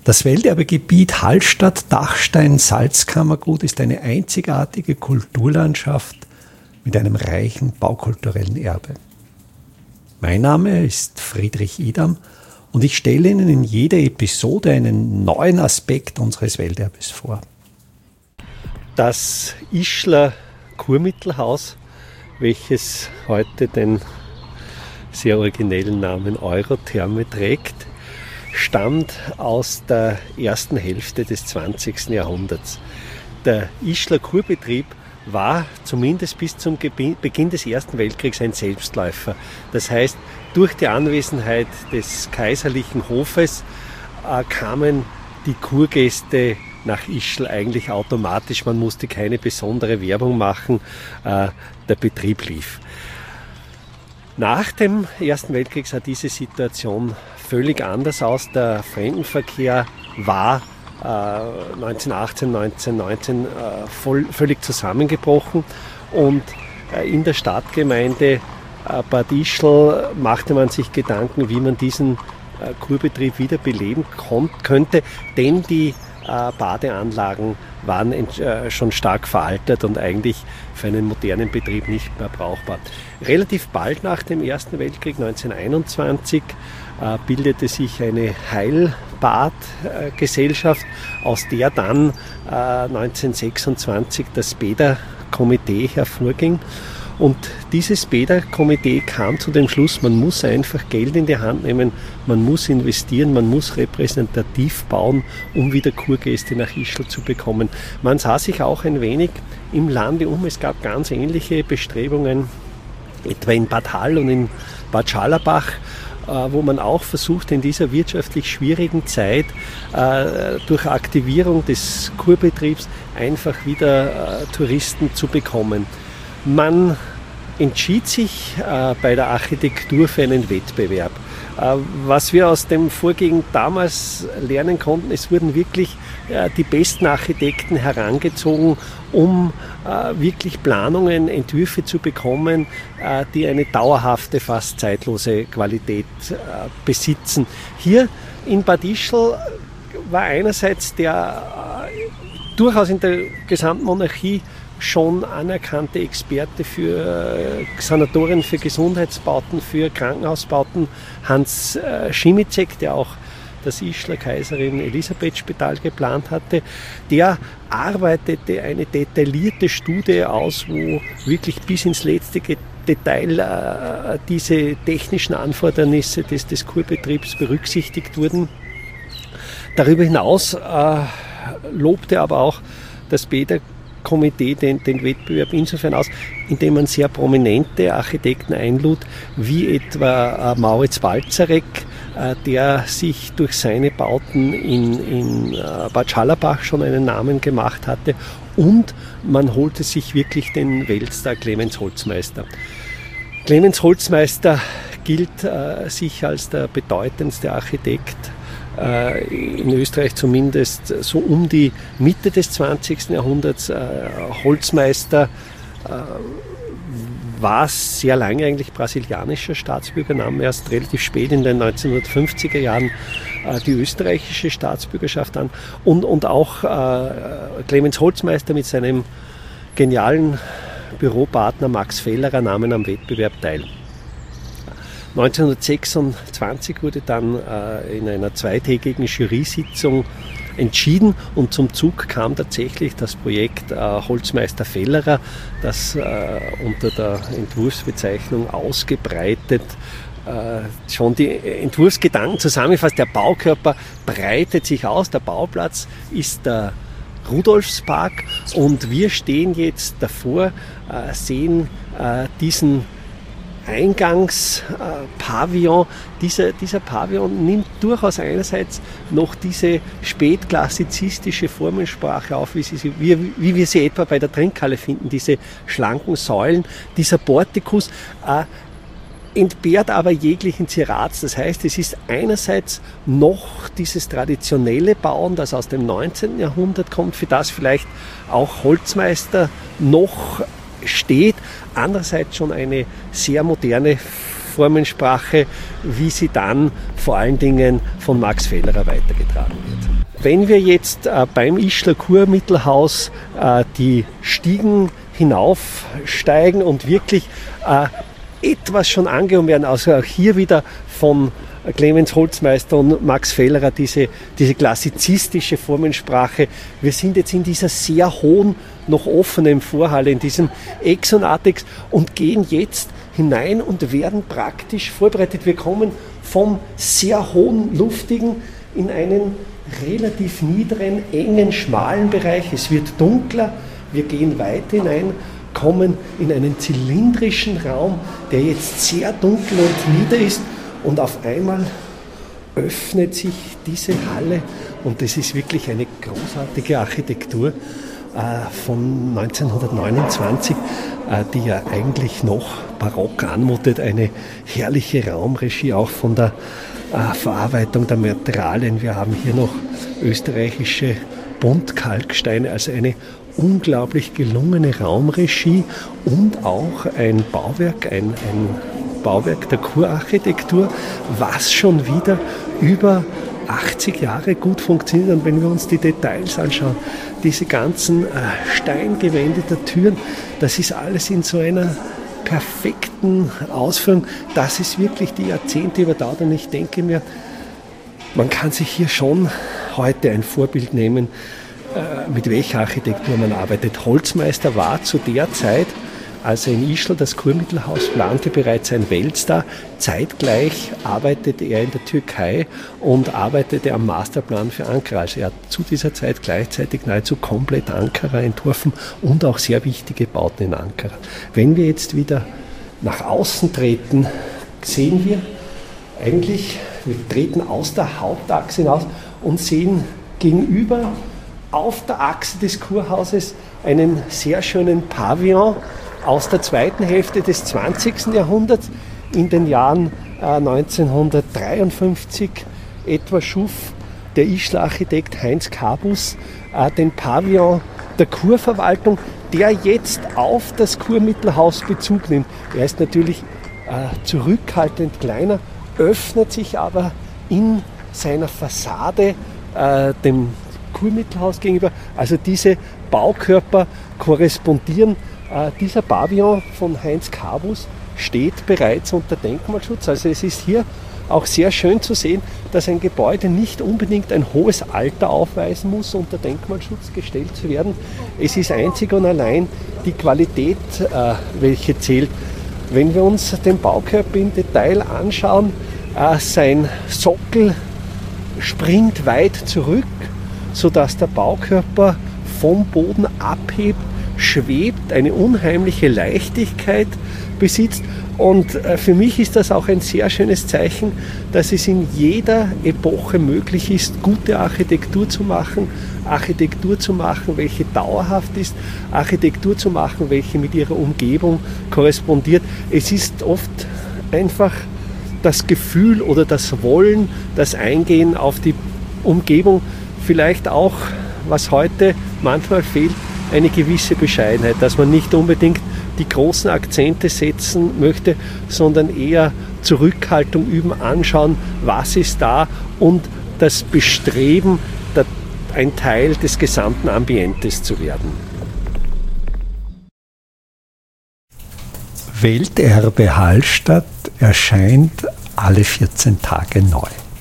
Das Welterbegebiet Hallstatt-Dachstein-Salzkammergut ist eine einzigartige Kulturlandschaft mit einem reichen baukulturellen Erbe. Mein Name ist Friedrich Idam und ich stelle Ihnen in jeder Episode einen neuen Aspekt unseres Welterbes vor. Das Ischler Kurmittelhaus, welches heute den sehr originellen Namen Eurotherme trägt, stammt aus der ersten Hälfte des 20. Jahrhunderts. Der Ischler Kurbetrieb war zumindest bis zum Beginn des Ersten Weltkriegs ein Selbstläufer. Das heißt, durch die Anwesenheit des kaiserlichen Hofes kamen die Kurgäste nach Ischl eigentlich automatisch. Man musste keine besondere Werbung machen. Der Betrieb lief. Nach dem Ersten Weltkrieg sah diese Situation völlig anders aus. Der Fremdenverkehr war 1918, 1919 völlig zusammengebrochen und in der Stadtgemeinde Bad Ischl machte man sich Gedanken, wie man diesen Kurbetrieb wieder beleben könnte, denn die Badeanlagen waren schon stark veraltet und eigentlich für einen modernen Betrieb nicht mehr brauchbar. Relativ bald nach dem Ersten Weltkrieg, 1921, bildete sich eine Heilbadgesellschaft, aus der dann 1926 das Bäderkomitee hervorging. Und dieses Bäderkomitee kam zu dem Schluss, man muss einfach Geld in die Hand nehmen, man muss investieren, man muss repräsentativ bauen, um wieder Kurgäste nach Ischl zu bekommen. Man sah sich auch ein wenig im Lande um. Es gab ganz ähnliche Bestrebungen, etwa in Bad Hall und in Bad Scharlabach, wo man auch versucht, in dieser wirtschaftlich schwierigen Zeit durch Aktivierung des Kurbetriebs einfach wieder Touristen zu bekommen. Man entschied sich bei der Architektur für einen Wettbewerb. Was wir aus dem Vorgehen damals lernen konnten, es wurden wirklich die besten Architekten herangezogen, um wirklich Planungen, Entwürfe zu bekommen, die eine dauerhafte, fast zeitlose Qualität besitzen. Hier in Bad Ischl war einerseits der durchaus in der gesamten Monarchie schon anerkannte Experte für Sanatorien, für Gesundheitsbauten, für Krankenhausbauten, Hans Schimizek, der auch das Ischler Kaiserin Elisabeth Spital geplant hatte, der arbeitete eine detaillierte Studie aus, wo wirklich bis ins letzte Detail diese technischen Anfordernisse des Kurbetriebs berücksichtigt wurden. Darüber hinaus lobte aber auch das Bäderkomitee den Wettbewerb insofern aus, indem man sehr prominente Architekten einlud, wie etwa Mauritz Balzarek, der sich durch seine Bauten in Bad Scharlabach schon einen Namen gemacht hatte, und man holte sich wirklich den Weltstar Clemens Holzmeister. Clemens Holzmeister gilt sicher als der bedeutendste Architekt in Österreich, zumindest so um die Mitte des 20. Jahrhunderts. Holzmeister war sehr lange eigentlich brasilianischer Staatsbürger, nahm erst relativ spät in den 1950er Jahren die österreichische Staatsbürgerschaft an, und auch Clemens Holzmeister mit seinem genialen Büropartner Max Fellerer nahmen am Wettbewerb teil. 1926 wurde dann in einer zweitägigen Jury-Sitzung entschieden und zum Zug kam tatsächlich das Projekt Holzmeister Fellerer, das unter der Entwurfsbezeichnung ausgebreitet schon die Entwurfsgedanken zusammenfasst. Der Baukörper breitet sich aus, der Bauplatz ist der Rudolfspark und wir stehen jetzt davor, sehen diesen Eingangspavillon. Dieser Pavillon nimmt durchaus einerseits noch diese spätklassizistische Formensprache auf, wie wir sie etwa bei der Trinkhalle finden, diese schlanken Säulen, dieser Portikus, entbehrt aber jeglichen Zierats. Das heißt, es ist einerseits noch dieses traditionelle Bauen, das aus dem 19. Jahrhundert kommt, für das vielleicht auch Holzmeister noch steht, andererseits schon eine sehr moderne Formensprache, wie sie dann vor allen Dingen von Max Fellerer weitergetragen wird. Wenn wir jetzt beim Ischler Kurmittelhaus die Stiegen hinaufsteigen und wirklich etwas schon angehoben werden, also auch hier wieder von Clemens Holzmeister und Max Fellerer, diese klassizistische Formensprache. Wir sind jetzt in dieser sehr hohen, noch offenen Vorhalle, in diesem Exonatex und gehen jetzt hinein und werden praktisch vorbereitet. Wir kommen vom sehr hohen, luftigen in einen relativ niederen, engen, schmalen Bereich. Es wird dunkler, wir gehen weit hinein, kommen in einen zylindrischen Raum, der jetzt sehr dunkel und nieder ist. Und auf einmal öffnet sich diese Halle und das ist wirklich eine großartige Architektur von 1929, die ja eigentlich noch barock anmutet. Eine herrliche Raumregie, auch von der Verarbeitung der Materialien. Wir haben hier noch österreichische Buntkalksteine, also eine unglaublich gelungene Raumregie und auch ein Bauwerk, ein Bauwerk der Kurarchitektur, was schon wieder über 80 Jahre gut funktioniert. Und wenn wir uns die Details anschauen, diese ganzen Steingewände der Türen, das ist alles in so einer perfekten Ausführung. Das ist wirklich die Jahrzehnte überdauert. Und ich denke mir, man kann sich hier schon heute ein Vorbild nehmen, mit welcher Architektur man arbeitet. Holzmeister war zu der Zeit, als er in Ischl das Kurmittelhaus plante, bereits ein Weltstar. Zeitgleich arbeitete er in der Türkei und arbeitete am Masterplan für Ankara. Also er hat zu dieser Zeit gleichzeitig nahezu komplett Ankara entworfen und auch sehr wichtige Bauten in Ankara. Wenn wir jetzt wieder nach außen treten, sehen wir eigentlich, wir treten aus der Hauptachse hinaus und sehen gegenüber auf der Achse des Kurhauses einen sehr schönen Pavillon aus der zweiten Hälfte des 20. Jahrhunderts. In den Jahren 1953 etwa schuf der Ischler Architekt Heinz Kabus den Pavillon der Kurverwaltung, der jetzt auf das Kurmittelhaus Bezug nimmt. Er ist natürlich zurückhaltend kleiner, öffnet sich aber in seiner Fassade dem Kurmittelhaus gegenüber. Also diese Baukörper korrespondieren. Dieser Pavillon von Heinz Kabus steht bereits unter Denkmalschutz. Also es ist hier auch sehr schön zu sehen, dass ein Gebäude nicht unbedingt ein hohes Alter aufweisen muss, unter Denkmalschutz gestellt zu werden. Es ist einzig und allein die Qualität, welche zählt. Wenn wir uns den Baukörper im Detail anschauen, sein Sockel springt weit zurück, sodass der Baukörper vom Boden abhebt, schwebt, eine unheimliche Leichtigkeit besitzt. Und für mich ist das auch ein sehr schönes Zeichen, dass es in jeder Epoche möglich ist, gute Architektur zu machen, welche dauerhaft ist, Architektur zu machen, welche mit ihrer Umgebung korrespondiert. Es ist oft einfach das Gefühl oder das Wollen, das Eingehen auf die Umgebung, vielleicht auch, was heute manchmal fehlt, eine gewisse Bescheidenheit, dass man nicht unbedingt die großen Akzente setzen möchte, sondern eher Zurückhaltung üben, anschauen, was ist da und das Bestreben, ein Teil des gesamten Ambientes zu werden. Welterbe Hallstatt erscheint alle 14 Tage neu.